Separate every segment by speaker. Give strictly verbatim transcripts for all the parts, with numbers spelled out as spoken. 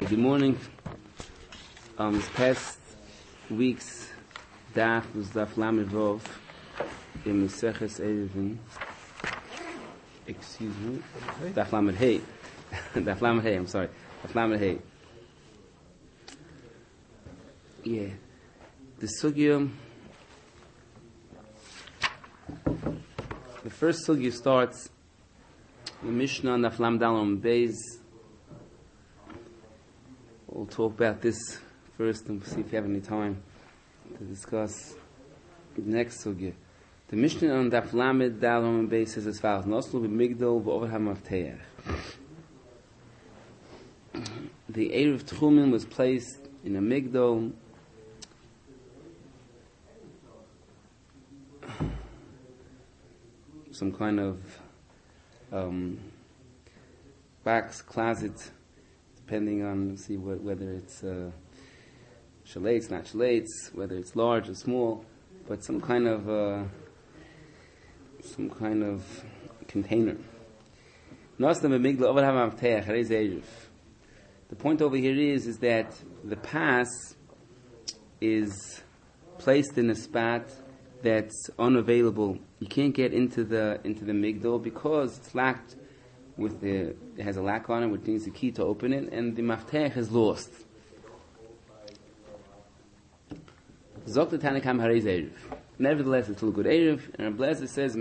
Speaker 1: Good morning. Um, this past week's daf was daf Lamed Vov in Maseches Eruvin. Excuse me. Daf Lamed Hey. Daf Lamed Hey. I'm sorry. Daf Lamed Hey. Yeah. The sugya. The first sugya starts. The Mishnah on Daf Lamed Dalem Beis. We'll talk about this first and see if you have any time to discuss the next sugya. The Mishnah on Daf Lamed Dalem Beis says as follows: Noslu b'migdol v'over ha'mafteach. The Eruv Tchumen was placed in a migdol. Some kind of um, box, closet, depending on, see what, whether it's uh, shalates, not shalates, whether it's large or small, but some kind of uh, some kind of container. The point over here is is that the pass is placed in a spot that's unavailable. You can't get into the into the migdal because it's locked with the, it has a lock on it, which needs a key to open it, and the maftech is lost. Zok the Tanakam Harez Erev. Nevertheless, it's still a good Erev, and Blazer says,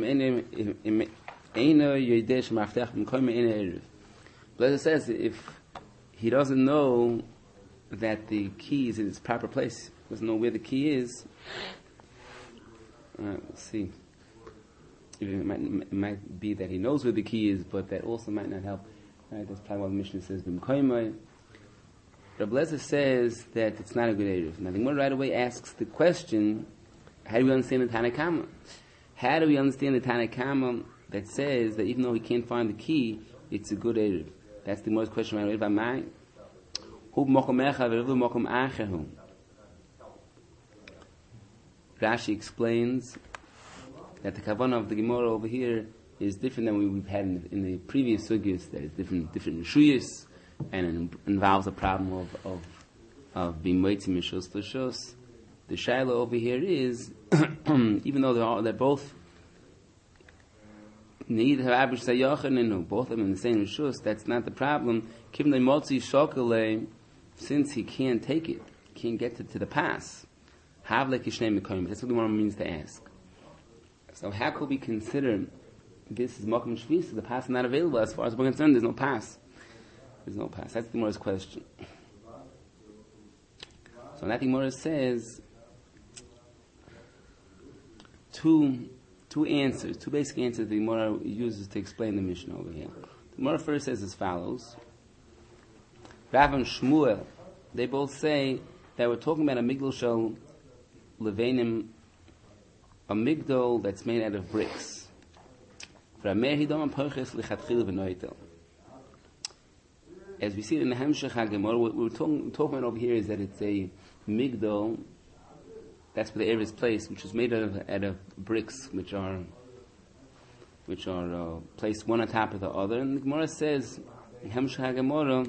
Speaker 1: Blazer says, if he doesn't know that the key is in its proper place, doesn't know where the key is, alright, we'll see. It might, it might be that he knows where the key is, but that also might not help. Right? That's probably why the Mishnah says B'mkoimai. Rabbi Lezer says that it's not a good Erev. Now the Gemara right away asks the question: how do we understand the Tanakama? How do we understand the Tanakama that says that even though he can't find the key, it's a good Erev? That's the most question right away by mine. Rashi explains that the kavanah of the Gemara over here is different than we've had in the, in the previous sugyas. That is different, different rishuyas, and it involves a problem of of of being moitzi mishos l'shos. The shaila over here is, even though they're, all, they're both need ha'abish sayachin and both of them in the same rishus, that's not the problem. Kim the motzi shokale, since he can't take it, can't get to, to the pass. Havle kishnei mekoyim. That's what the Gemara means to ask. So how could we consider this is Mokum Shvis? The pass is not available as far as we're concerned. There's no pass. There's no pass. That's the Gemara's question. So that Gemara says two two answers, two basic answers the Gemara uses to explain the Mishnah over here. The Gemara first says as follows: Rav and Shmuel, they both say that we're talking about a migdal shel levenim, a migdal that's made out of bricks. As we see it in the Hamshach HaGemara, what we're talking, talking about over here is that it's a migdal, that's where the Erev is placed, which is made out of, out of bricks, which are which are uh, placed one on top of the other. And the Gemara says, in Hamshach HaGemara,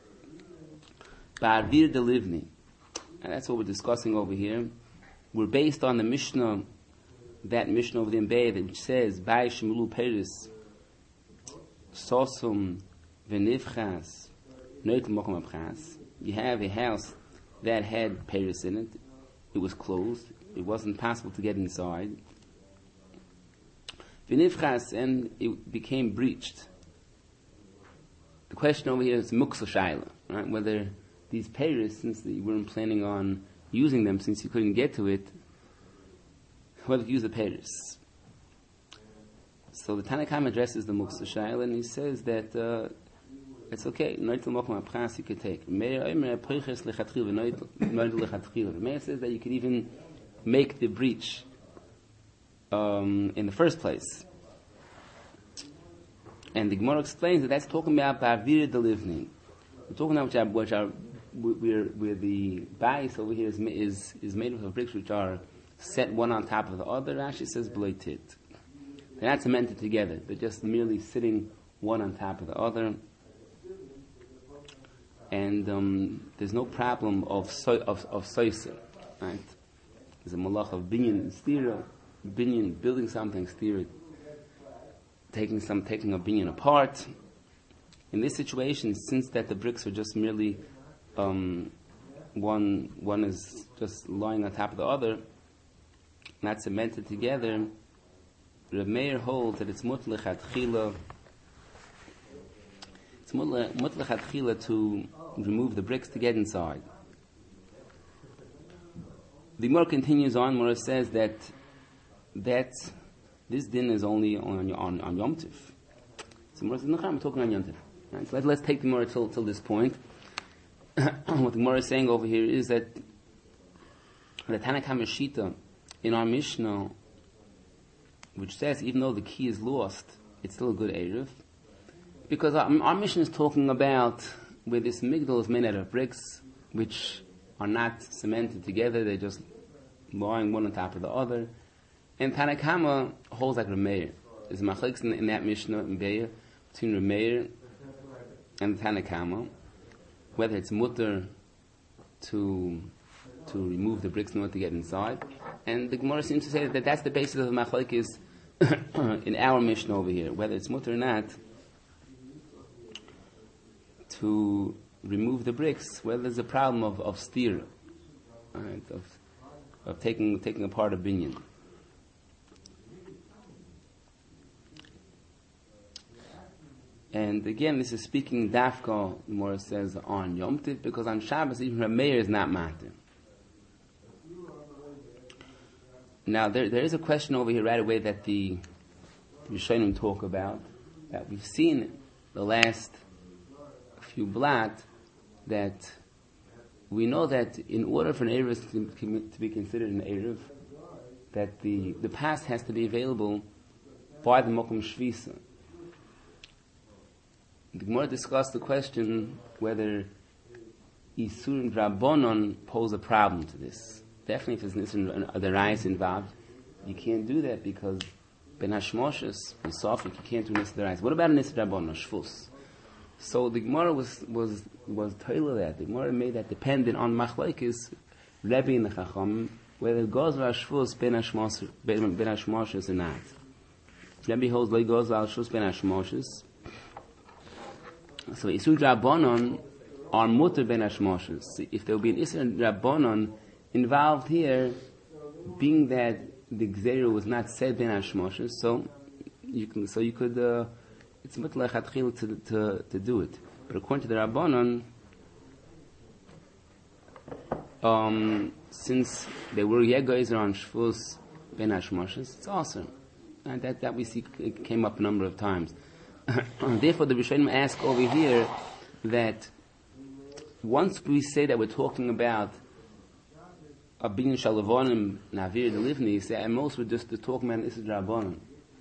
Speaker 1: Ba'avir delivni. And that's what we're discussing over here. We're based on the Mishnah, that Mishnah over the Bay, which says, Bai Shemulu Peris, Sosum Venivchas, Noitel Mokum Abchas. You have a house that had Peris in it. It was closed. It wasn't possible to get inside. Venivchas, and it became breached. The question over here is Muksa Shaila, right? Whether these Peris, since you weren't planning on using them, since you couldn't get to it, whether to use the Paris. So the Tanakhama addresses the Muksa Shaila, and he says that uh, it's okay. Noitel Mokum Apchas you could take. Meir says that you could even make the breach um, in the first place. And the Gemara explains that that's talking about Ba'avir delivni. We're talking about which are, which are where, where the bais over here is, is, is made of bricks which are set one on top of the other. Rashi says bloitit. They're not cemented together. They're just merely sitting one on top of the other. and um, there's no problem of so, of of soiser, right? There's a malach of binyan and stira, binyan building something, stira taking some taking a binyan apart. In this situation, since that the bricks are just merely um, one one is just lying on top of the other, not cemented together, Reb Meir holds that it's mutlech atchila. It's mutlech atchila to remove the bricks to get inside. The Gemara continues on. Gemara says that that this din is only on on, on Yom Tov. So Gemara says, "No, I'm talking on Yom Tov." Right? So let, let's take the Gemara till till this point. What the Gemara is saying over here is that the Tanna Kamma Shita in our Mishnah, which says even though the key is lost, it's still a good Erev, because our, our Mishnah is talking about where this migdal is made out of bricks, which are not cemented together; they're just lying one on top of the other. And Tanna Kamma holds like Reb Meir. There's machlokes in, in that Mishnah in Be'er between Reb Meir and Tanna Kamma, whether it's mutter to to remove the bricks in order to get inside. And the Gemara seems to say that that's the basis of the machlokes in our Mishnah over here, whether it's mutter or not to remove the bricks, whether there's a problem of of steer, right, of of taking taking apart a binyan. And again, this is speaking dafka, the Gemara says, on Yom Tov, because on Shabbos, even Reb Meir is not matir. Now, there there is a question over here right away that the Rishonim talk about, that we've seen the last few blot, that we know that in order for an Erev to, to be considered an Erev, that the, the past has to be available by the Mokum Shvisa. The Gemara discussed the question whether Isurim Drabonon pose a problem to this. Definitely if there's an the rise involved, you can't do that because Ben Hashmoshes, Ben Sofik, you can't do Nisr Rais. What about a Nisr Drabonon, Shvus? So the Gemara was was was told that. The Gemara made that dependent on Machlokes, Rebbe and the Chacham, whether it goes to Shvus Ben Hashmoshes or not. Rebbe holds like goes to Shvus Ben Hashmoshes. So Isur Drabonon are mutter Ben Hashmoshes. If there will be an Isur Drabonon involved here, being that the Gzeru was not said Ben Hashmoshes, so you can, so you could, uh, it's mutlech atchil to to to do it. But according to the Rabbanon, um, since there were Yegoizer on Shvus Ben Hashmoshes, it's awesome, and that that we see it came up a number of times. Therefore, the Rishonim ask over here that once we say that we're talking about a binyan shalavonim navir delivni, say at most we're just talking about Isur Drabonon.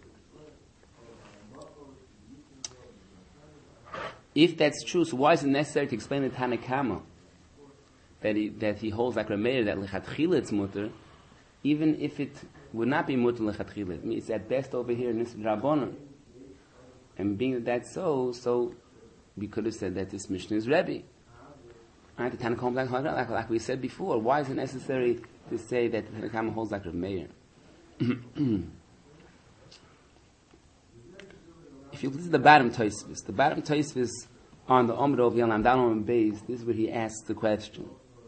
Speaker 1: If that's true, so why is it necessary to explain the Tanna Kamma that he that he holds like Reb Meir that lechatchila it's mutter, even if it would not be mutter lechatchila? I mean, it's at best over here in Isur Drabonon. And being that that's so, so we could have said that this Mishnah is Rebbe. Right? The Tanna Kamma like, like, like we said before. Why is it necessary to say that the Tanna Kamma holds like Reb Meir? If you look at the bottom Tosfos, the bottom Tosfos on the Amud of Yonam down on base, this is where he asks the question.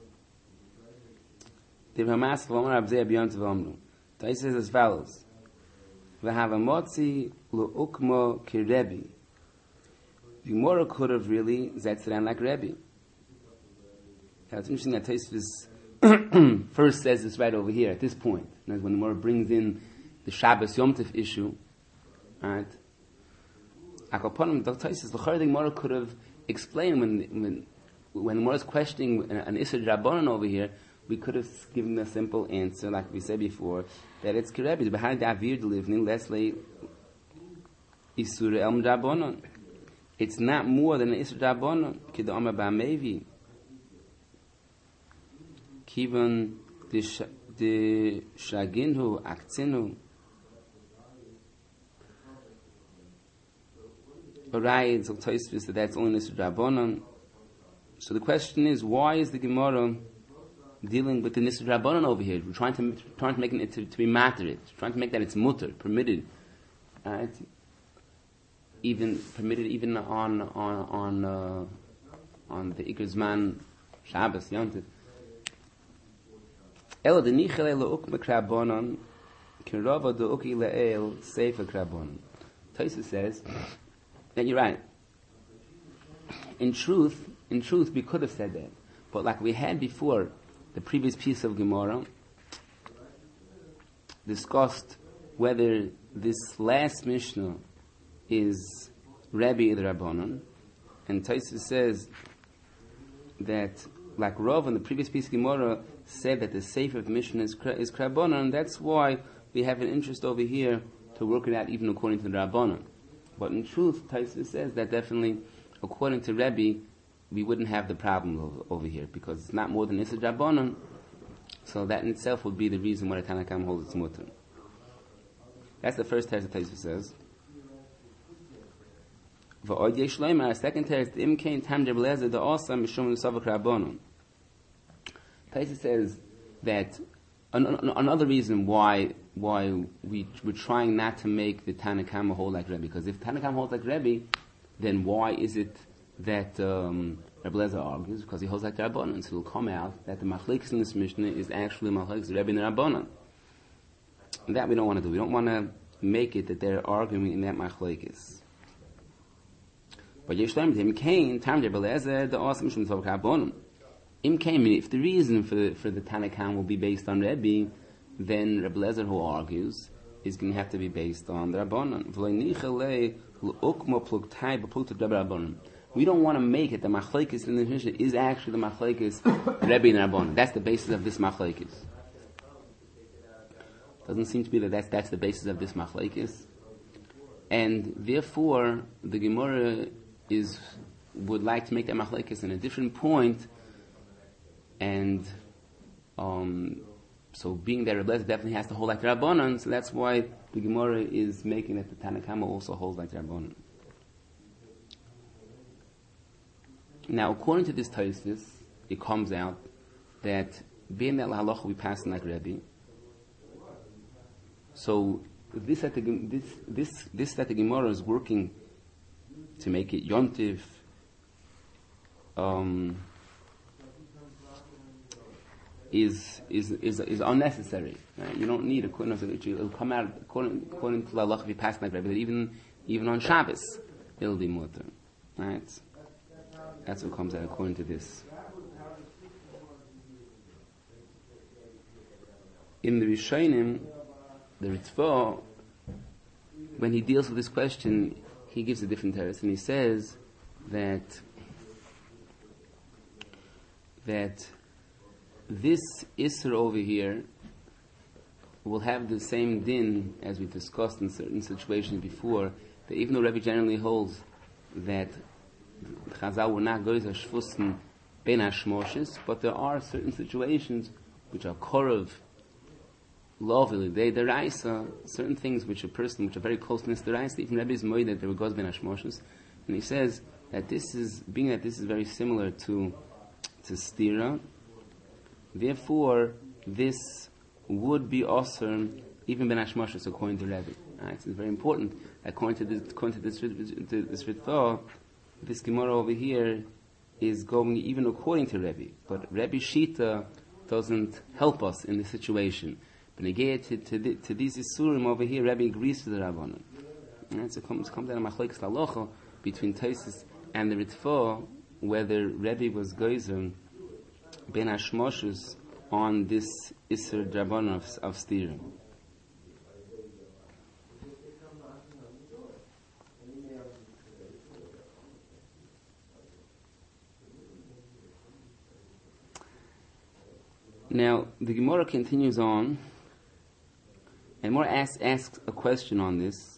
Speaker 1: The Ramas v'Amar Abzei B'Yont v'Amru. Tosfos says as follows: V'Havamotzi L'Ukmo Kirebi. The Gemara could have really Zetzeran like Rebbe. Now it's interesting that Tosfos first says this right over here at this point. And when the Gemara brings in the Shabbos Yom Tov issue, right? Akaponim, the Tosfos, the Chayr, the Gemara could have explained when when when the Gemara is questioning an, an Isur Drabonon over here, we could have given a simple answer, like we said before, that it's Kirebi. Behind the Avir Delivni, let's lay Isur Elm Drabonon. It's not more than an Isur Drabonon. Kida Omer Ba'amevi. Kivan de Shaginhu Aktzinu. Right, so Tosfos that that's only Nisr Drabonon. So the question is, why is the Gemara dealing with the Nisr Rabbanon over here? We're trying to trying to make it to, to be materit, trying to make that it's mutter, permitted, right? Even permitted, even on on on uh, on the Iker Zman Shabbos Yontif. Ela de nichel ela ukme krabonon, kirava de uki leel sefer krabonon. Tosfos says that you're right. In truth, in truth, we could have said that, but like we had before, the previous piece of Gemara discussed whether this last Mishnah is Rabbi the Rabbanon, and Tosfos says that, like Rav in the previous piece of Gemara said that the Sefer of the Mishnah is is Rabbanon, and that's why we have an interest over here to work it out even according to the Rabbanon. But in truth, Tosfos says that definitely, according to Rebbe, we wouldn't have the problem over, over here, because it's not more than Issa Rabbanon, so that in itself would be the reason why the Tanna Kamma holds its mutter. That's the first text that Tosfos says. V'od yesh loymar, a second text, im kein tam de belezer de osa mishum l'savak Rabbanon. Tosfos says that an, an, another reason why why we, we're trying not to make the Tanna Kamma hold like Rebbe, because if Tanna Kamma holds like Rebbe, then why is it that um, Rebbe Lezer argues? Because he holds like the Rabbanon, so it'll come out that the machlekes in this Mishnah is actually machlekes Rebbe and the Rabbanon. And that we don't want to do. We don't want to make it that they're arguing in that machlekes. But Yeshleim Im Kain, Tam Rebbe Lezer, the awesome Mishum Tzavak Rabbanon. Im Kain, if the reason for the, for the Tanna Kamma will be based on Rebbe, then Rebbe Lezer, who argues, is going to have to be based on the Rabbanon. We don't want to make it the machlekes in the Mishnah is actually the machlekes Rebbe and Rabbanon. That's the basis of this machlekes. Doesn't seem to be that that's, that's the basis of this machlekes, and therefore the Gemara is would like to make that machlekes in a different point, and um, so being that Rebbe definitely has to hold like the Rabbanon, so that's why the Gemara is making it the Tanna Kamma also holds like the Rabbanon. Now, according to this Tosfos, it comes out that being that lahalacha we pass like Rebbe, so this that the, this this this that the Gemara is working to make it yontif, um, is is is is unnecessary. Right? You don't need according to it will come out according according to lahalacha we pass like Rebbe. That even even on Shabbos it'll be mutter, right? That's what comes out according to this. In the Rishonim, the Ritva, when he deals with this question, he gives a different teretz, and he says that that this Isser over here will have the same din as we discussed in certain situations before, that even though Rebbe generally holds that Chazal will not go to Shvusten ben Hashmoshes, but there are certain situations which are korov, lovely, they deraisa, certain things which a person, which are very close to this deraisa, even Rebbe is moed that there goes ben Hashmoshes, and he says that this is, being that this is very similar to to stira, therefore this would be awesome even ben Hashmoshes according to Rebbe. Right? So it's very important. According to this, according to this, to this Ritva, this Gemara over here is going even according to Rebbe, but Rebbe Shita doesn't help us in this situation. But again, to, to, the, to these Isurim over here, Rebbe agrees to the Rabbanon. Right? So it comes, comes down to machlekes halacha between Tosfos and the Ritva, whether Rebbe was geizer ben Hashmoshes on this Isur Rabbanon of, of Stirim. Now, the Gemara continues on, and more asks, asks a question on this.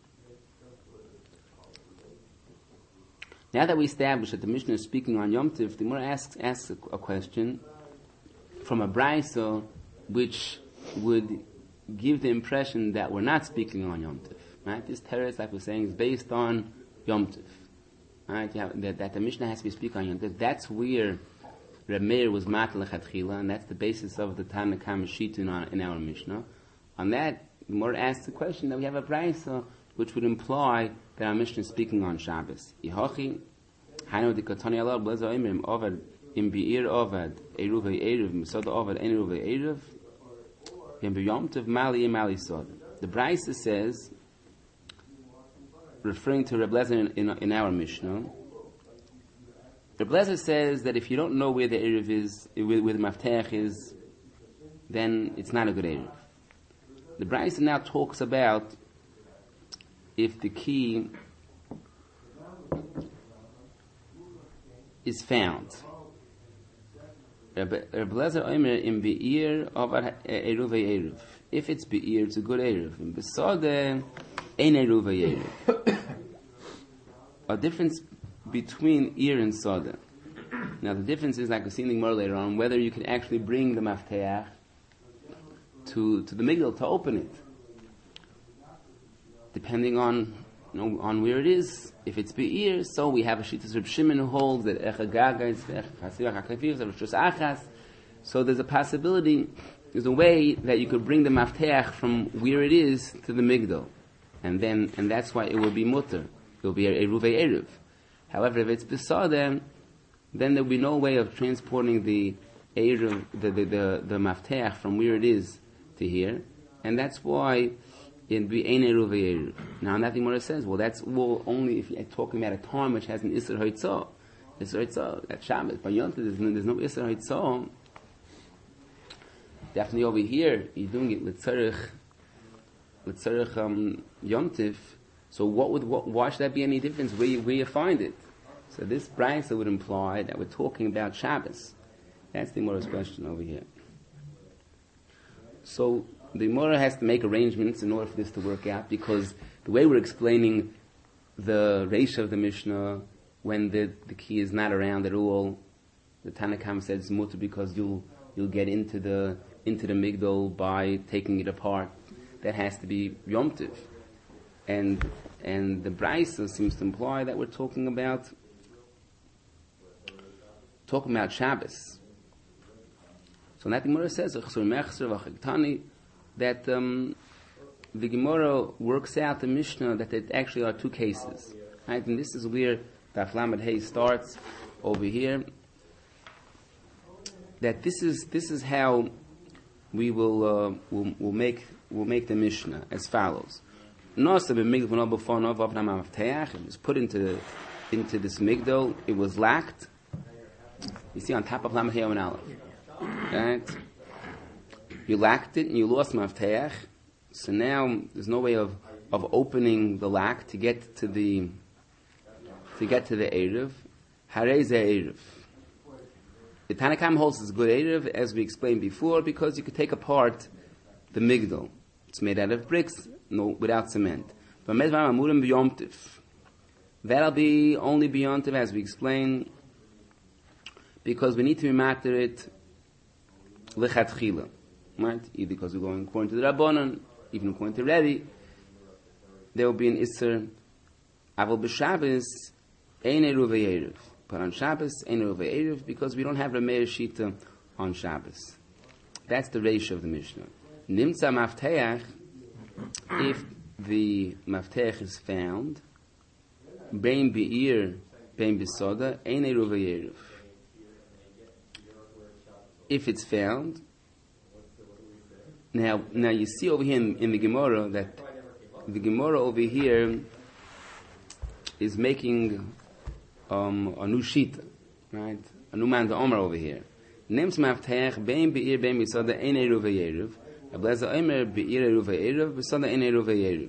Speaker 1: Now that we established that the Mishnah is speaking on Yom Tov, the Gemara asks, asks a, a question from a Braisa which would give the impression that we're not speaking on Yom Tov. Right? This teretz, like we're saying, is based on Yom Tov. right? You have, that, that the Mishnah has to be speaking on Yom Tov. That's where Reb Meir was matal lechatchila, and that's the basis of the Tana Kama Shita in our, in our Mishnah. On that, the Gemara asks the question that we have a brayso, which would imply that our Mishnah is speaking on Shabbos. Yihochi, Hainu dikatani Allah blaza imrim ovad im bi'ir ovad eruv eruv misod ovad eruv eruv im b'yom tov mali mali sod. The brayso says, referring to Reb Lezer in, in, in our Mishnah, Reb Lezer says that if you don't know where the eruv is, where, where the mafteach is, then it's not a good eruv. The brayso now talks about if the key is found. Reb Lezer Omer in be'ir of eruv eruv. If it's be'ir, it's a good eruv. In besode, ein eruv eruv. A difference between ir and soda. Now the difference is, like we've seen more later on, whether you can actually bring the mafteach to to the migdal to open it, depending on you know, on where it is. If it's be'ir, so we have a shittas Reb Shimon who holds that echa gaga is achas. So there's a possibility, there's a way that you could bring the mafteach from where it is to the migdal, and then and that's why it will be mutter. It will be a eruv eruv. However, if it's besodem, then there will be no way of transporting the eruv, the the the, the mafteach from where it is to here, and that's why it'd be ein eruv eruv. Now, nothing more says, well, that's well only if you're talking about a time which has an isser hoitzah. Isser hoitzah, that's Shabbos. But Yom Tov, there's no, there's no isser hoitzah. Definitely over here, you're doing it with tzarech, with tzarech um, Yom Tov. So what would, what, why should that be any difference where you, where you find it? So this brayso would imply that we're talking about Shabbos. That's the Gemara's question over here. So the Gemara has to make arrangements in order for this to work out, because the way we're explaining the Reisha of the Mishnah, when the, the key is not around at all, the Tana Kama says it's mutter because you'll you'll get into the into the migdal by taking it apart. That has to be Yom Tov. And and the brayso seems to imply that we're talking about talking about Shabbos. So that the Gemara says that um, the Gemara works out the Mishnah that there actually are two cases, right? And this is where the Aflamed Hay starts over here. That this is this is how we will uh, will will make will make the Mishnah as follows. It was put into into this migdal. It was lacked. You see on top of Lamed Hey and Aleph, right? You lacked it and you lost mafteach. So now there's no way of, of opening the lack to get to the to get to the eruv. Harei ze eruv. The Tana Kama holds is good eruv, as we explained before, because you could take apart the migdal. It's made out of bricks, no, without cement. But mezvar amurim b'yom tiv. That'll be only b'yom tiv, as we explained, because we need to be matter it lechatchila, right? Either because we're going according to the Rabbanon, even according to Rebbe, there will be an isser. Aval b'Shabbos ein eruv eruv, but on Shabbos ein eruv eruv, because we don't have a Meir Shita on Shabbos. That's the ratio of the Mishnah. Nimtza mafteach, if the mafteach is found, bein be'ir, bein besoda, ein eruv eruv. If it's found, now now you see over here in, in the Gemara that the Gemara over here is making um, a new shita, right? A new man the Omer over here. Nims mafteach bein be'ir bein besoda ein eruv eruv. Ablaza Omer be'ir eruv eruv besoda ein eruv eruv.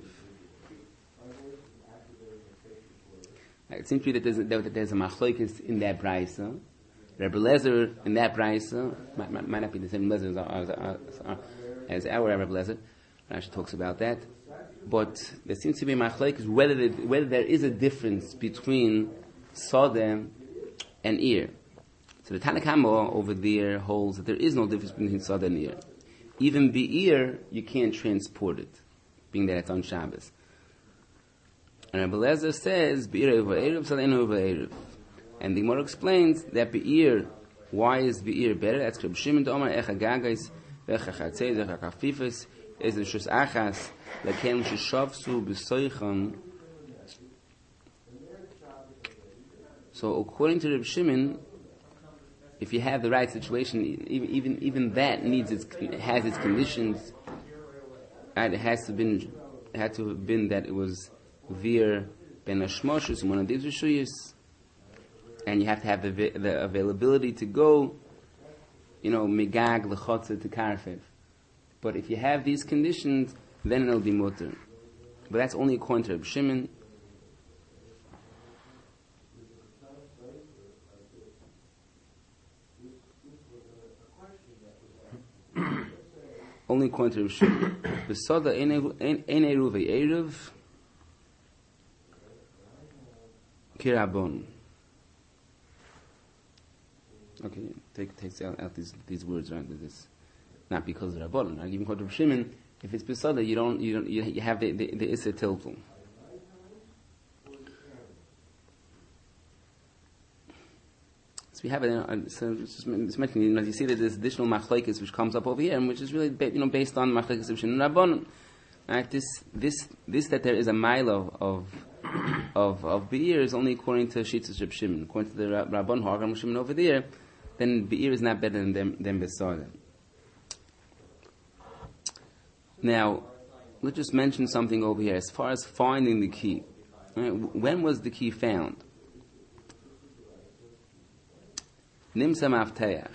Speaker 1: It seems to be that there's a, that there's a machlokes in that brayso. Rebbe Lezer in that brayso might, might, might not be the same Lezer as, as, as our Rebbe Lezer. Rashi talks about that, but there seems to be machlokes whether the, whether there is a difference between sodem and ear. So the Tana Kama over there holds that there is no difference between sodem and ear. Even be'ir, you can't transport it, being that it's on Shabbos. And Rabbi Lezer says, Be'ir v'erev salenu v'erev. And the Gemara explains that Be'ir, why is Be'ir better? That's Reb Shimon D'Omar, Echa Gagais, Echa Chatzei, Echa Kafifes, is the Shus Achas, Lakem Shishavsu B'soichon. So according to Reb Shimon, if you have the right situation, even even, even that needs its has its conditions. Right? It has to been had to have been that it was Vir Ben Hashmoshes, one of these Rishuyos, and you have to have the, the availability to go, you know, Megag Lechotze to Karfev. But if you have these conditions, then it'll be mutter. But that's only according to Reb Shimon. Only according to Reb Shimon. B'soda ein eruv eruv kirabon. Okay, take takes out, out these these words, right? This not because of Rabbanon. Right? Even according to Reb Shimon, if it's b'soda, you don't you don't you, you have the the, the issa tiltul. So we have it. Uh, so it's just it's mentioning, you know, you see that there's additional machlekes which comes up over here, and which is really, you know, based on machlekes of Shimon and Rabbanon. Right? This, this, this that there is a mile of of of be'ir is only according to Shitas Reb Shimon. According to the Rabban Hargam Shimon over there, then be'ir is not better than them than besada. Now, let's just mention something over here as far as finding the key. Right? When was the key found? Nimsa mafteach.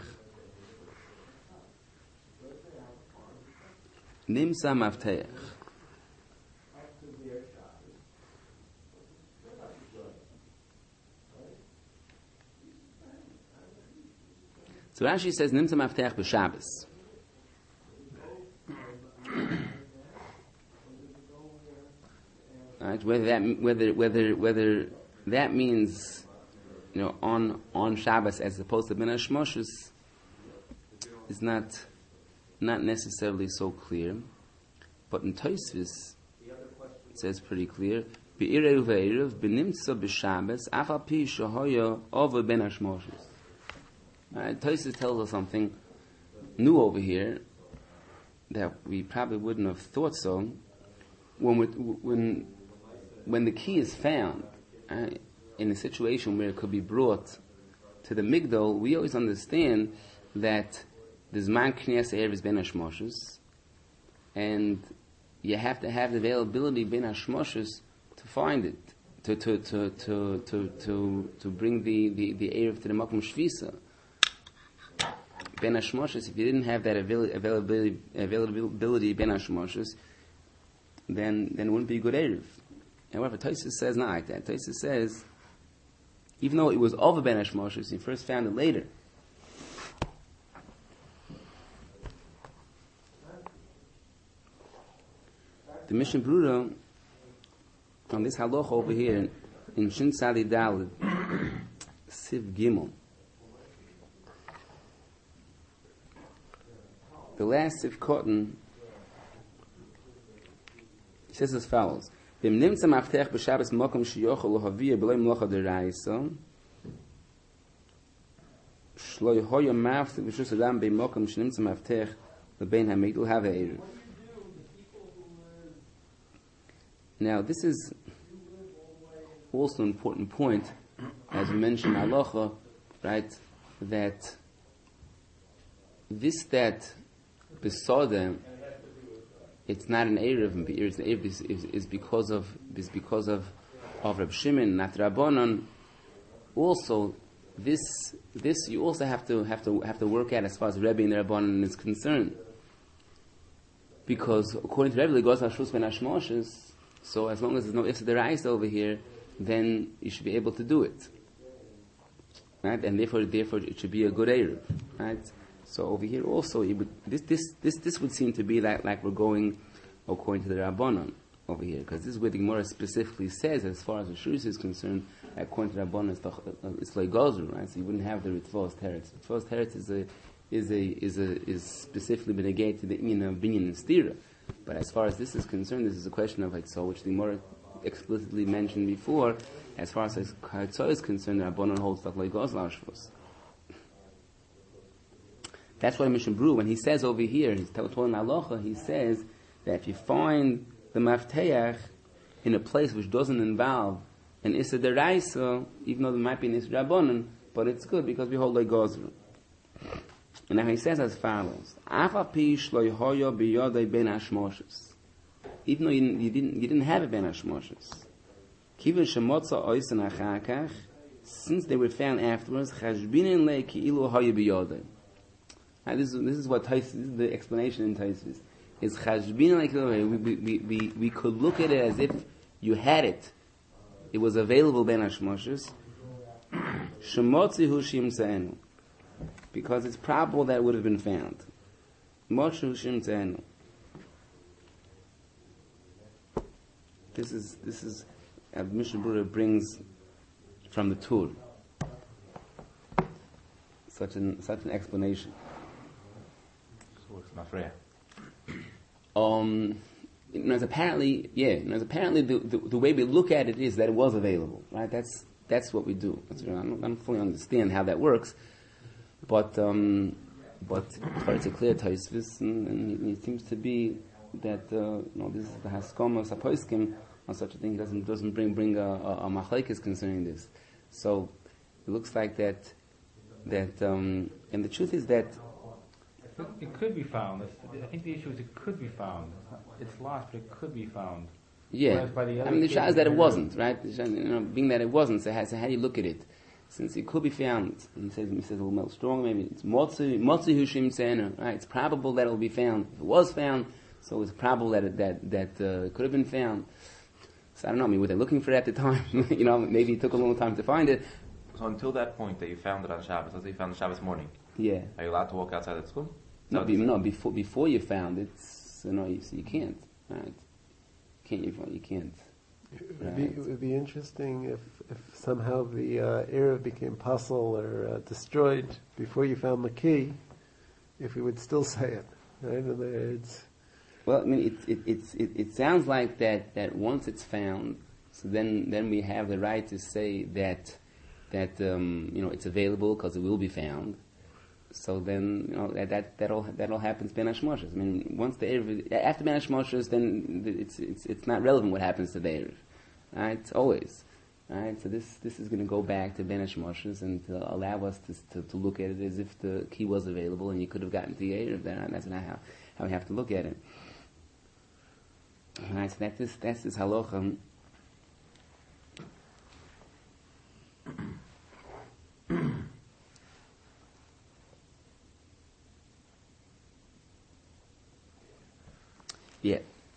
Speaker 1: Nimsa mafteach. So Rashi says Nimsa mafteach b'Shabbos. Right? Whether that whether whether whether that means, you know, on on Shabbos as opposed to Ben Hashmoshes is not not necessarily so clear. But in Tosfos it says pretty clear. Be'irev ve'erev b'nimtza b'Shabbos afal pi shehoya over Ben Hashmoshes. Right? Tosfos tells us something new over here that we probably wouldn't have thought so. When we, when when the key is found, right, in a situation where it could be brought to the Migdal, we always understand that the Zman Knias Erev is Ben Hashmoshes, and you have to have the availability Ben Hashmoshes to find it, to to to to to to, to bring the, the, the Erev to the Makom Shvisa. Ben Hashmoshes, if you didn't have that avail- availability availability Ben Hashmoshes, then then it wouldn't be a good Erev. However, Tosfos says not like that. Tosfos says, even though it was over Ben Hashmoshes, he first found it later. The Mishnah Brura on this halacha over here in Shin Sadi Daled, Siv Gimel, the last Siv Cotton, says as follows: Bim nimtza maftech b'Shabbos makom sheyochel lohaviyah b'loy melacha deraisa shlo yehoya maftech b'shus adam b'makom shenimtza maftech l'bein hamigdal have erev. Now this is also an important point, as we mentioned halacha, right? That this that besodem, it's not an Erev, and Be'ir is, is, is, is because of is because of of Reb Shimon, not Rabbanon. Also, this this you also have to have to have to work at as far as Rebbe and the Rabbanon is concerned, because according to Rebbe, it goes Hashus Ben Hashmoshes. So as long as there's no Ifsa Deraisa over here, then you should be able to do it, right? And therefore, therefore, it should be a good Erev, right? So over here also, it would, this this this this would seem to be like like we're going according to the Rabbanon over here, because this is where the Gemara specifically says, as far as the Shus is concerned, according to the Rabbanon, it's like Gozer, right? So you wouldn't have the Ritvos Teretz. Ritvos Teretz is a is a is a is specifically been negated to the Inyan of Binyan and Stira. But as far as this is concerned, this is a question of like so, which the Gemara explicitly mentioned before, as far as Chatzah is concerned, the Rabbanon holds that like goes l'ashvus. That's why Mishnah Brew, when he says over here, he's telling Alocha, he says that if you find the Mafteach in a place which doesn't involve an Issa Deraisa, even though there might be an Issa Rabbanon, but it's good because we hold like Gozru. And now he says as follows: even though you didn't, you didn't, you didn't have a ben hashmoshes, since they were found afterwards, now this is this is what Tais, this is the explanation in Taisus. Is chashbin like we, we we we could look at it as if you had it, it was available ben hashmoshes. Shemotzi hu shimtzenu, because it's probable that it would have been found. Moshe shimtzenu. This is this is as Mishnah Berurah brings from the Tur. Such an such an explanation.
Speaker 2: So it's not fair.
Speaker 1: Um, you know, as apparently, yeah, you know, as apparently the, the the way we look at it is that it was available, right? That's that's what we do. That's, you know, I, don't, I don't fully understand how that works, but um, but it's a clear Tosfos, and, and it seems to be that uh, you know, this is the Haskoma of Sapoiskim on such a thing. It doesn't doesn't bring bring a, a, a machlekes concerning this. So it looks like that that um, and the truth is that
Speaker 2: it could be found. I think the issue is it could be found. It's lost, but it could be found.
Speaker 1: Yeah,
Speaker 2: by the
Speaker 1: I mean the shah is that it wasn't, right? You know, being that it wasn't, so how, so how do you look at it? Since it could be found, he says he says a little more strong. Maybe it's motzi motzi hushim tzena, right? It's probable that it will be found. If it was found, so it's probable that it, that that uh, could have been found. So I don't know. I mean, were they looking for it at the time? You know, maybe it took a long time to find it.
Speaker 3: So until that point that you found it on Shabbos, let's say you found it Shabbos morning.
Speaker 1: Yeah.
Speaker 3: Are you allowed to walk outside of school?
Speaker 1: No, be, no. Before before you found it, so no, you, so you can't. Right? Can't you? You can't.
Speaker 4: It would, be, it would be interesting if, if somehow the uh, Erev became puzzle or uh, destroyed before you found the key, if we would still say it, right? In other words,
Speaker 1: well, I mean, it it it's, it it sounds like that, that once it's found, so then then we have the right to say that that um, you know it's available because it will be found. So then, you know, that that that all that all happens ben hashmoshes. I mean, once the erev, after ben hashmoshes, then it's it's it's not relevant what happens to the erev, right? Always, right? So this this is going to go back to ben hashmoshes and to allow us to, to to look at it as if the key was available and you could have gotten to the erev. Then that's not how how we have to look at it. All right, so that's this that's this halacha. Yeah.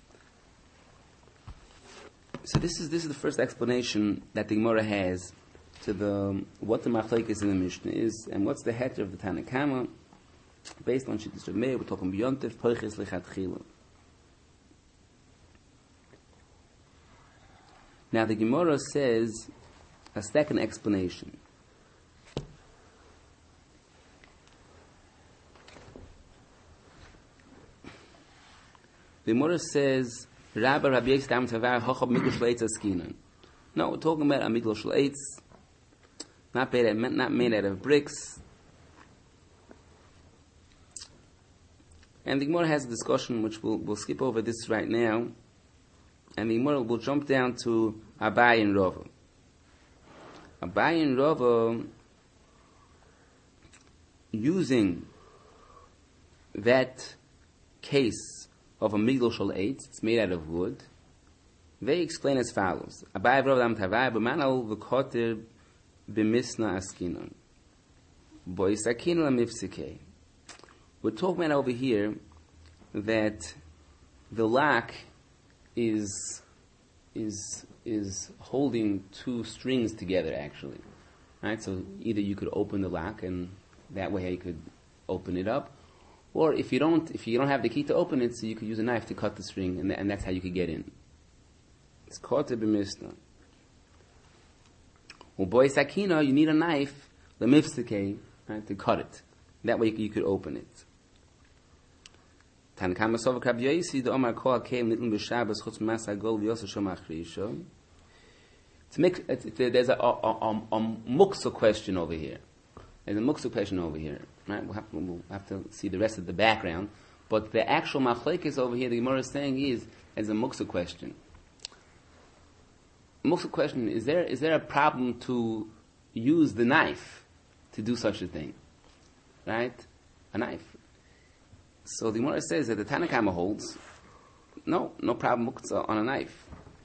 Speaker 1: So this is this is the first explanation that the Gemara has to the what the machlekes in the Mishnah is and what's the heter of the Tanna Kama based on Shittas Rav Meir. We're talking beyontif poiches lechatchila. Now the Gemara says a second explanation. The Gemara says, Rabba Rabbi Yisrael Tam Tavar Hochab Migdal Shleitz Askinan. No, we're talking about a Migdal Shleitz, not made out, not made out of bricks. And the Gemara has a discussion which we'll, we'll skip over this right now. And the Gemara will jump down to Abai and Rava. Abai and Rava, using that case of a migdal shel eitz, it's made out of wood, they explain as follows. Abai v'Rav Dam Tavai b'manal v'koter b'misna askinon bo'isakinu l'mifsikei. We're talking about over here that the lock is is is holding two strings together actually, right? So either you could open the lock and that way you could open it up, or if you don't, if you don't have the key to open it, so you could use a knife to cut the string, and, th- and that's how you could get in. It's called to b'misna. U'boi sakina, you need a knife, lemifsike, right, to cut it. That way you could open it. Tanakama Sovak Rabbi Yosi, the Omar Koha came little b'Shabbos chutz masa gol v'yosa shom achrisho. It's mix, it's, it's, there's a, a, a, a muksa question over here. There's a muksa question over here. Right? We'll have, we'll have to see the rest of the background. But the actual machlekes over here, the Gemara is saying is, as a muksa question. Muksa question, is there is there a problem to use the knife to do such a thing? Right? A knife. So the Gemara says that the Tanna Kama holds, no, no problem muktzah on a knife.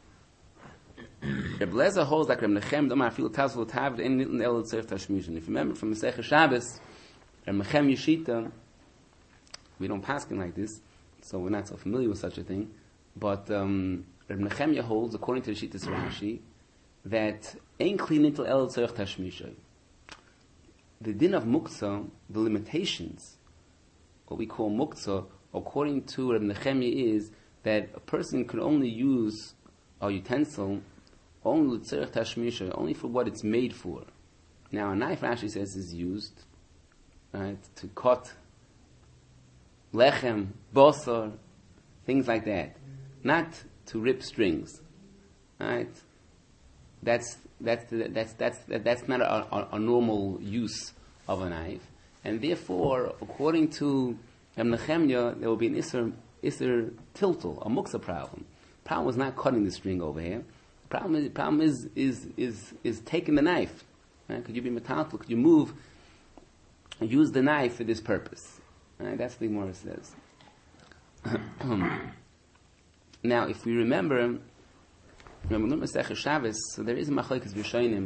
Speaker 1: Reb Lezer holds like Reb Nechem, Domar Afil Tazvul Tav, Ein Nitlan El Tzerf Tashmishin. If you remember from Masechah Shabbos, Reb Nechem Yeshita, we don't paskin like this, so we're not so familiar with such a thing, but um, Reb Nechemya holds, according to the Shittas Rashi, that Ein Kli Nitlan El Tzerf Tashmishin. The din of muktzah, the limitations, what we call muktzah, according to Reb Nechemya, is that a person could only use a utensil only tzerich tashmisha, only for what it's made for. Now, a knife, Rashi says, is used right, to cut lechem, bosor, things like that, not to rip strings. Right? That's that's that's that's that's not a, a, a normal use of a knife, and therefore, according to Reb Nechemya, there will be an isser isser tiltal, a muksa problem. Problem was not cutting the string over here. Problem is problem is is is, is taking the knife. Right? Could you be metaltal? Could you move and use the knife for this purpose? Right? That's what the Gemara says. Now, if we remember, remember Masechah Shabbos, so there is a machlekes rishonim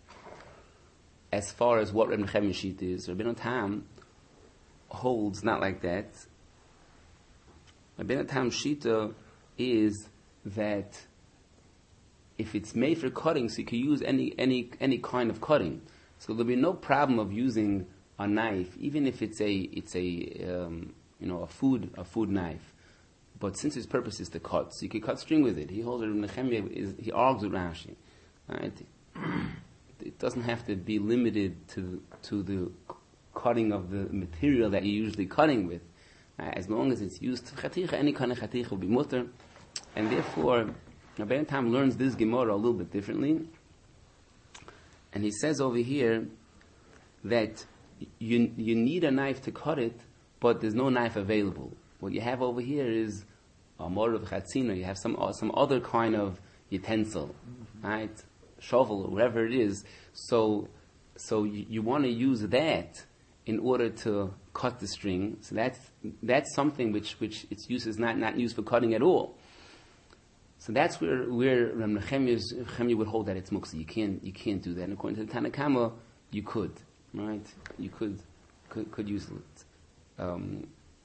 Speaker 1: as far as what Reb Nechemya Shita is. Rabbeinu Tam holds not like that. Rabbeinu Tam Shita is that if it's made for cutting, so you can use any any any kind of cutting. So there'll be no problem of using a knife, even if it's a it's a um, you know a food a food knife. But since its purpose is to cut, so you can cut string with it. He holds it. Nechemya is he argues with Rashi. Right? It doesn't have to be limited to to the cutting of the material that you're usually cutting with. Uh, as long as it's used for chaticha, any kind of chaticha will be mutter. And therefore, Rabbeinu Tam learns this Gemara a little bit differently. And he says over here that you you need a knife to cut it, but there's no knife available. What you have over here is a mor of chatzina. You have some uh, some other kind of utensil, right? Shovel or whatever it is. So so you, you want to use that in order to cut the string. So that's that's something which which its use is not, not used for cutting at all. So that's where where Reb Nechemya would hold that it's muksa. You can't you can't do that. And according to the Tanna Kama, you could, right? You could could, could use it. Um,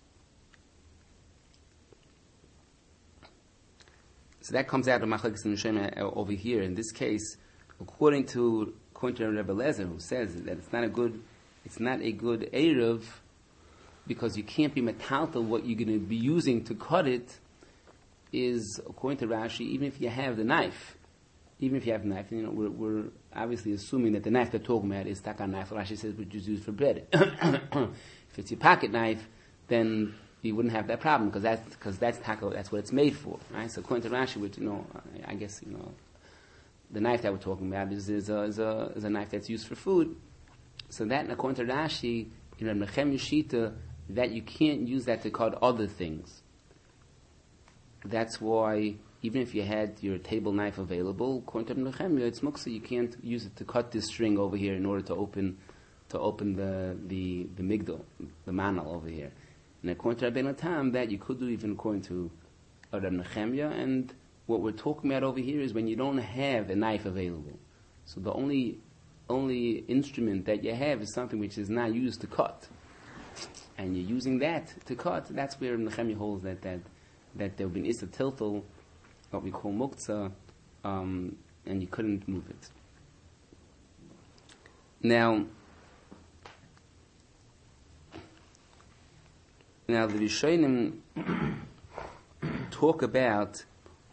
Speaker 1: so that comes out of Machlekes and Rishonim over here. In this case, according to according to Rebbe Lezer, who says that it's not a good it's not a good erev because you can't be metaltal what you're going to be using to cut it. Is according to Rashi, even if you have the knife, even if you have the knife, you know, we're, we're obviously assuming that the knife they're talking about is taka knife. Rashi says which is used for bread. If it's your pocket knife, then you wouldn't have that problem because that's because that's taka, that's what it's made for, right? So according to Rashi, which you know, I guess you know, the knife that we're talking about is is a, is a, is a knife that's used for food. So that, according to Rashi, in Reb Nechemya Shita, that you can't use that to cut other things. That's why, even if you had your table knife available, according to Nechemya, it's muksa. You can't use it to cut this string over here in order to open, to open the the the migdal, the manal over here. And according to Rabbeinu Tam, that you could do even according to Reb Nechemya. And what we're talking about over here is when you don't have a knife available. So the only only instrument that you have is something which is not used to cut, and you're using that to cut. That's where Nechemya holds that that. that there would be an issa tiltal, what we call muktzah, um, and you couldn't move it. Now, now the Rishonim talk about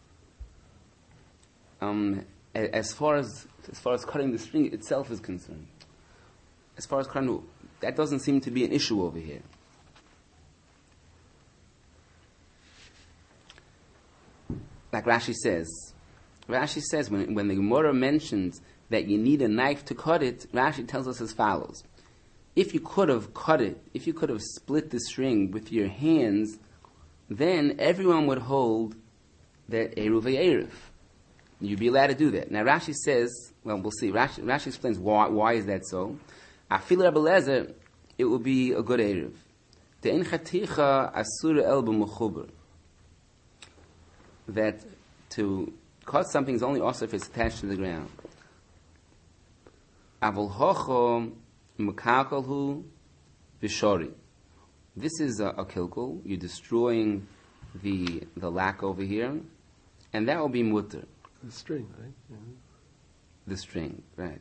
Speaker 1: um, as far as as far as cutting the string itself is concerned. As far as cutting, that doesn't seem to be an issue over here. Like Rashi says, Rashi says when when the Gemara mentions that you need a knife to cut it, Rashi tells us as follows: if you could have cut it, if you could have split the string with your hands, then everyone would hold that eruv eruv. You'd be allowed to do that. Now Rashi says, well, we'll see. Rashi, Rashi explains why why is that so. Afil Rebbe Lezer, it would be a good eruv. De'en chaticha asura el b'mechuber. That to cut something is only also if it's attached to the ground. Avol hocho mekakalhu v'shori. This is a, a kilkul. You're destroying the the lack over here, and that will be mutter.
Speaker 4: The string, right? Yeah.
Speaker 1: The string, right?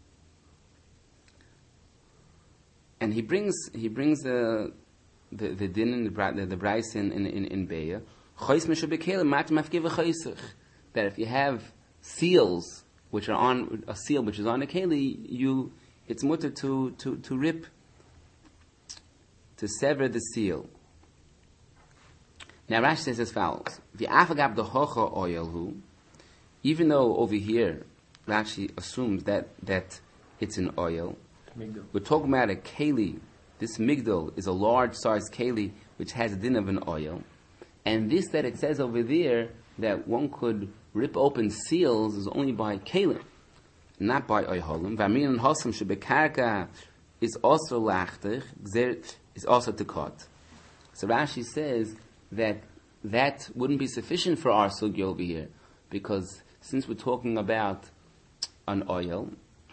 Speaker 1: And he brings he brings the the the din in the the, the bryce in in in, in Beya. That if you have seals which are on a seal which is on a keli, you it's mutter to to to rip, to sever the seal. Now Rashi says as follows: the afagab the hocha oilhu. Even though over here Rashi assumes that that it's an oil,
Speaker 2: Migdal.
Speaker 1: we're talking about a keli. This migdal is a large sized keli which has a din of an oil. And this that it says over there, that one could rip open seals, is only by kelim, not by oiholim. Vamin and hosam shebekarka is also lachtich, gzer is also to cut. So Rashi says that that wouldn't be sufficient for our sugi over here, because since we're talking about an oil,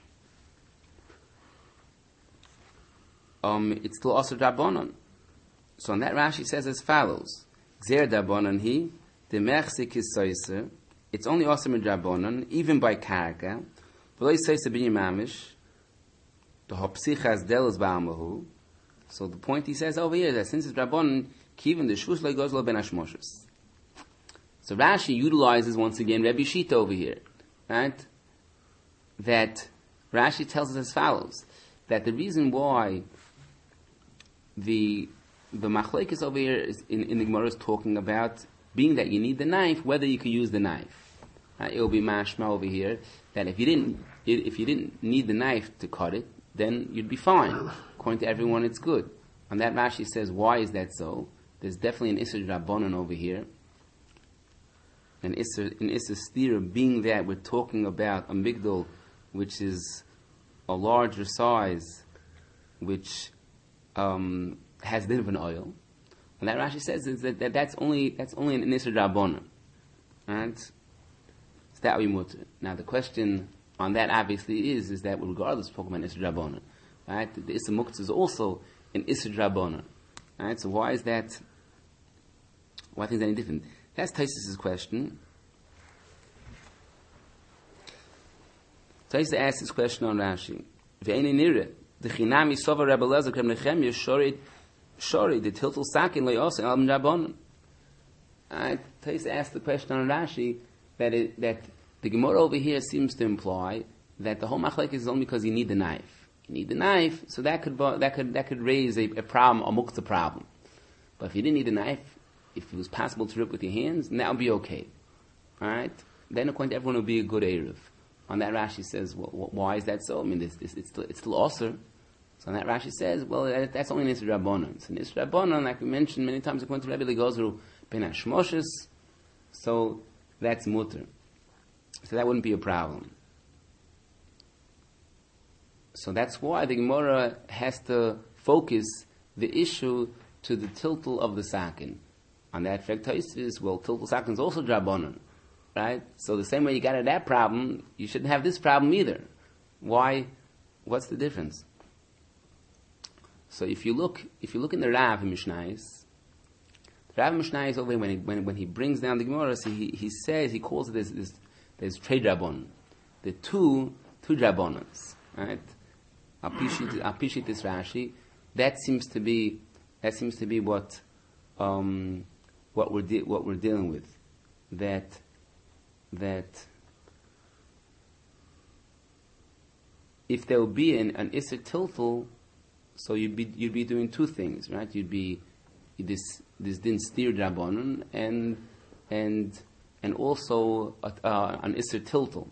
Speaker 1: um, it's still also drabonon. So on that Rashi says as follows: Gzer drabonon he the mechzik is soiser. It's only also in drabonon, even by karka. V'lo soiser bin yimamish. The hopsichas delos ba'amahu. So the point he says over here is that since it's drabonon, even the shvus lo goes lo ben hashmoshes. So Rashi utilizes once again Rebbe Shita over here, right? That Rashi tells us as follows: that the reason why the the machlekes over here is in, in the Gemara is talking about being that you need the knife, whether you can use the knife. Right? It will be mashma over here that if you didn't if you didn't need the knife to cut it, then you'd be fine. According to everyone, it's good. On that Rashi says, why is that so? There's definitely an Isser Rabbanon over here. An Isser, an Isser Stira, being that we're talking about a migdal, which is a larger size, which um, has a bit of an oil. And that Rashi says is that, that that's only that's only an Isser Rabbanon. Right? So that we mutter. Now the question on that obviously is is that regardless of talking about Isser Rabbanon, right? The Isser Muktzah is also an Isser Rabbanon. Right? So why is that? Why is that any different? That's Taisus' question. Taisus asks this question on Rashi. Ve'eni nire, the chinami sova Rebbe Lezer krem nechem yeshorid shori the tiltul sakin le'osa al m'rabonon. Taisus asked the question on Rashi that it, that the Gemara over here seems to imply that the whole machlek is only because you need the knife. You need the knife, so that could that could that could raise a, a problem, a muktzah problem. But if you didn't need the knife, if it was possible to rip with your hands, then that would be okay. All right? Then according to everyone, it would be a good eruv. On that Rashi says, well, why is that so? I mean, it's, it's, it's still, it's still osir. So on that Rashi says, well, that, that's only an Isra Rabbanon. So an Isra Rabbanon, like we mentioned many times, according to Rebbe Legozru, ben hashmoshes, so that's mutter. So that wouldn't be a problem. So that's why the Gemara has to focus the issue to the tiltul of the sakin. On that fact, Taisus, well, tiltul sakin is also drabonon, right? So the same way you got at that problem, you shouldn't have this problem either. Why? What's the difference? So if you look, if you look in the Rav Mishnayos, the Rav Mishnayos over when he, when when he brings down the Gemara, so he he says he calls it this this there's trei drabon, the two two drabonans, right? Apishit this Rashi, that seems to be that seems to be what um, what we're de- what we're dealing with, that that if there would be an, an Isser Tiltul, so you'd be you'd be doing two things, right? You'd be this this din stir drabonon and and and also uh, uh, an Isser Tiltal.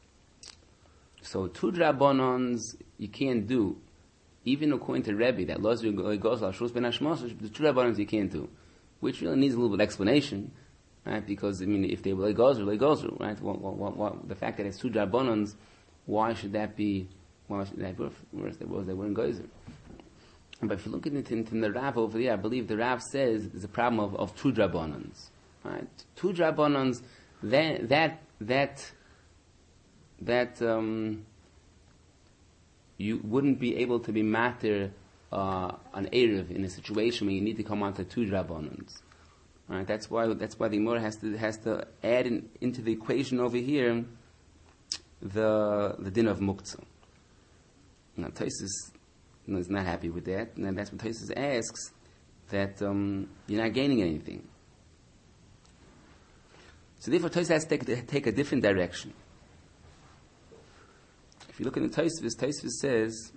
Speaker 1: So two Drabbanons you can't do, even according to Rebbe, that Lozri goes al Shus ben Hashmoshes, the two Drabbanons you can't do, which really needs a little bit of explanation, right? Because, I mean, if they were Legozru, Legozru, right? What, what, what, what, the fact that it's two Drabbanons, why should that be, why should that be, whereas they weren't Gozer? But if you look into, into the Rav over there, I believe the Rav says there's a problem of, of two Drabbanons, right? Two Drabbanons, that, that, that, that, um, you wouldn't be able to be matter uh, an Erev in a situation where you need to come onto two Drabbanons. Right? That's why that's why the Gemara has to has to add in, into the equation over here the the din of Muktzah. Now Taisus is not happy with that, and that's what Taisus asks, that um, you're not gaining anything. So therefore Taisus has to take, take a different direction. If you look in the Tosfos, Tosfos says,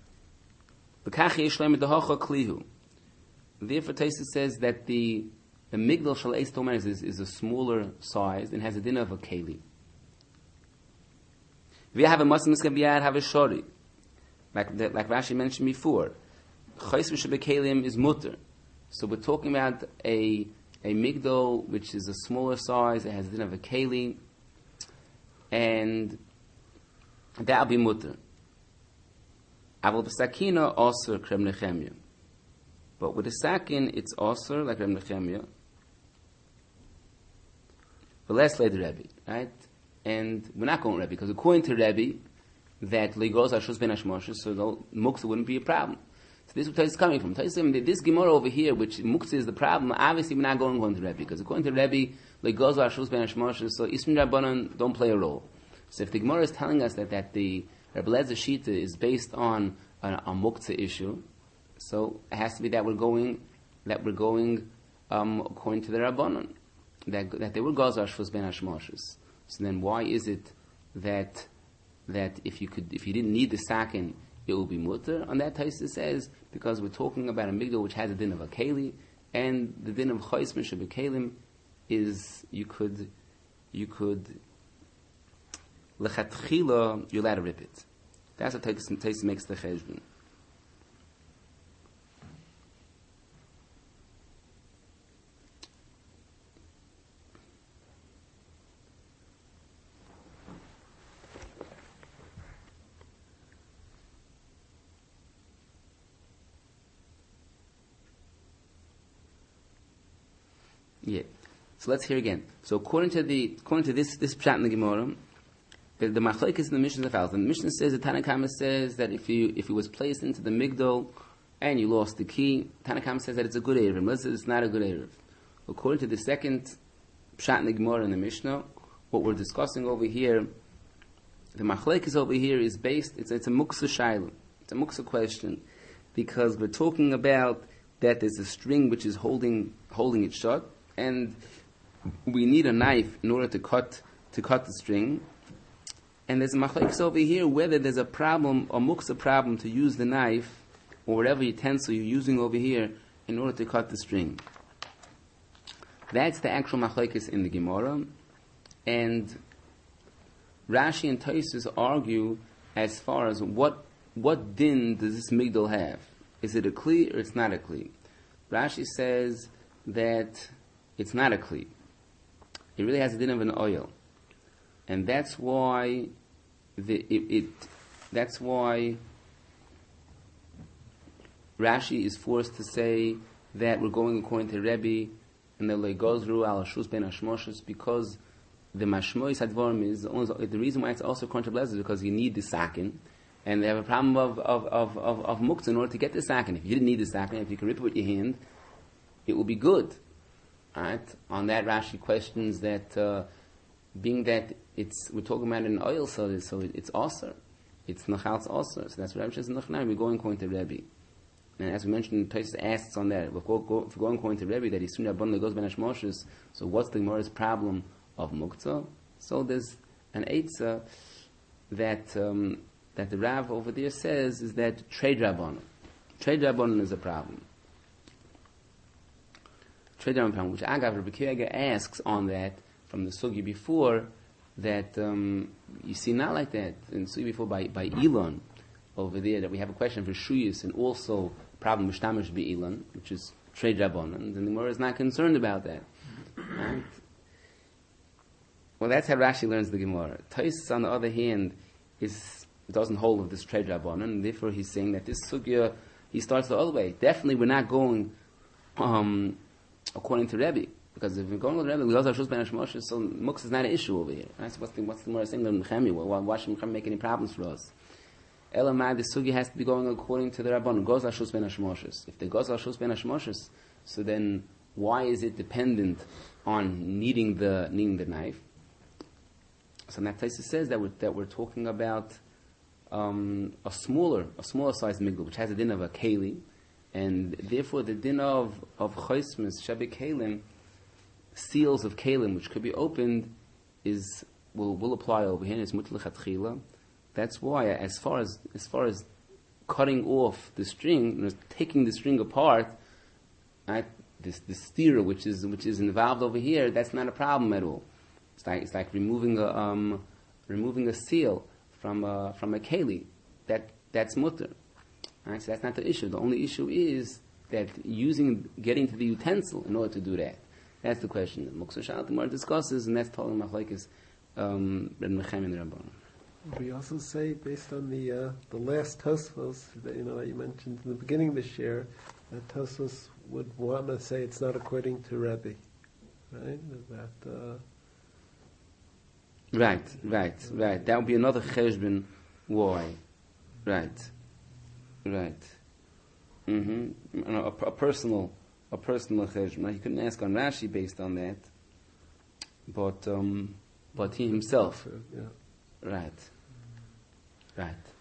Speaker 1: therefore Tosfos says that the the migdal shel eis tomer is, is a smaller size and has a din of a keli. We have a muslim skabiyad have a shori, like the, like Rashi mentioned before. Chayis v'shebekelim is mutter, so we're talking about a a migdal which is a smaller size. It has a din of a keli, and that'll be mutter. Aval b'sakina also krem nechemia. But with a sakin, it's also like Reb Nechemia. But let's lay the Rebbe, right? And we're not going Rebbe, because according to Rebbe, that Legos Ashus ben Hashmoshes, so the Muktzah wouldn't be a problem. So this is where it's coming from. This Gemara over here, which Muktzah is the problem, obviously we're not going according to Rebbe, because according to Rebbe, Legos Ashus ben Hashmoshes, so Ismin Rabbanan don't play a role. So if the Gemara is telling us that, that the Rebbe Lezer Shita is based on a, a Muktzah issue, so it has to be that we're going, that we're going um, according to the Rabbanon, that that they were Gazar Shvus ben Hashmoshes. So then, why is it that that if you could, if you didn't need the sakin, it will be mutter? On that Taisa says because we're talking about a migdal which has a din of a keli, and the din of chayis misha b'kelim is you could you could lechatchila you're allowed to rip it. That's what Taisa makes the cheshbon. Yeah. So let's hear again. So according to the according to this this pshat in the Gemara, the, the machlokes in the Mishnah of Alton. The Mishnah says, the Tanna Kama says that if you if it was placed into the migdal and you lost the key, Tanna Kama says that it's a good erev. Unless it's not a good erev. According to the second pshat in the Gemara in the Mishnah, what we're discussing over here, the machlokes over here is based. It's it's a muksa shaila. It's a muksa question, because we're talking about that there's a string which is holding holding it shut, and we need a knife in order to cut to cut the string. And there's a machlokes over here whether there's a problem, a muksa problem, to use the knife or whatever utensil you're using over here in order to cut the string. That's the actual machlokes in the Gemara, and Rashi and Tosfos argue as far as what what din does this migdal have? Is it a kli or it's not a kli? Rashi says that it's not a kli. It really has a din of an oil, and that's why the it, it that's why Rashi is forced to say that we're going according to Rebbe and the legozru al shus ben hashmoshes, because the mashmois advarim is the reason why it's also according to Blazer is because you need the sakin, and they have a problem of of of of, of muktzah in order to get the sakin. If you didn't need the sakin, if you could rip it with your hand, it will be good. Right? On that, Rashi questions that uh, being that it's we're talking about an oil, so so it, it's also it's nachal's also. So that's what Rebbe says in Nachnai. We're going according to Rebbe, and as we mentioned, Tosfos asks on that. We're go, go, if we're going according to Rebbe that he's soon abundantly goes ben hashmoshes. So what's the Gemara's problem of muktzah? So there's an eitzah that um, that the Rav over there says is that trade rabbanon, trade rabbanon is a problem. Trade rabbanon, which Agav Rebbe Kiva asks on that from the sugi before that um, you see not like that in sugi before by by Elon over there that we have a question for shuyus and also problem mishtamish be Elon, which is trade rabbanon, and the Gemara is not concerned about that. Right? Well, that's how Rashi learns the Gemara. Tais, on the other hand, is doesn't hold of this trade rabbanon, and therefore he's saying that this sugya he starts the other way. Definitely, we're not going um, according to Rebbe. Because if we're going with Rebbe, Gozal Shus Ben Hashmoshes, so Mux is not an issue over here. Right? So what's the, what's the more saying? Why, why should Mechem make any problems for us? Elamai, the Sugi has to be going according to the Rabban. Gozal Shus Ben Hashmoshes. If the Gozal Shus Ben Hashmoshes, so then why is it dependent on needing the needing the knife? So in that place it says that we're, that we're talking about um, a smaller, a smaller sized migdal, which has a din of a keli, and therefore the din of of choismes shabe kelim, seals of kalim which could be opened, is will will apply over here. It's mutlach atchila. That's why, as far as as far as cutting off the string, you know, taking the string apart, right, this the steer which is which is involved over here, that's not a problem at all. It's like it's like removing a um, removing a seal from a, from a keli. That that's mutter. Right, so that's not the issue. The only issue is that using getting to the utensil in order to do that. That's the question that Muksa Shal Gemara discusses, and that's Talmud Machlekes um, Ben Mechem and Rabban.
Speaker 4: We also say, based on the uh, the last Tosfos that you know that you mentioned in the beginning of this year, that Tosfos would want to say it's not according to Rebbe, right? That uh,
Speaker 1: right, right, right. That would be another cheshbon. Why? Right, right. Mm-hmm. A, a personal, a personal cheshbon. Now, he couldn't ask on Rashi based on that, but um, but he himself.
Speaker 4: yeah.
Speaker 1: Right. Right.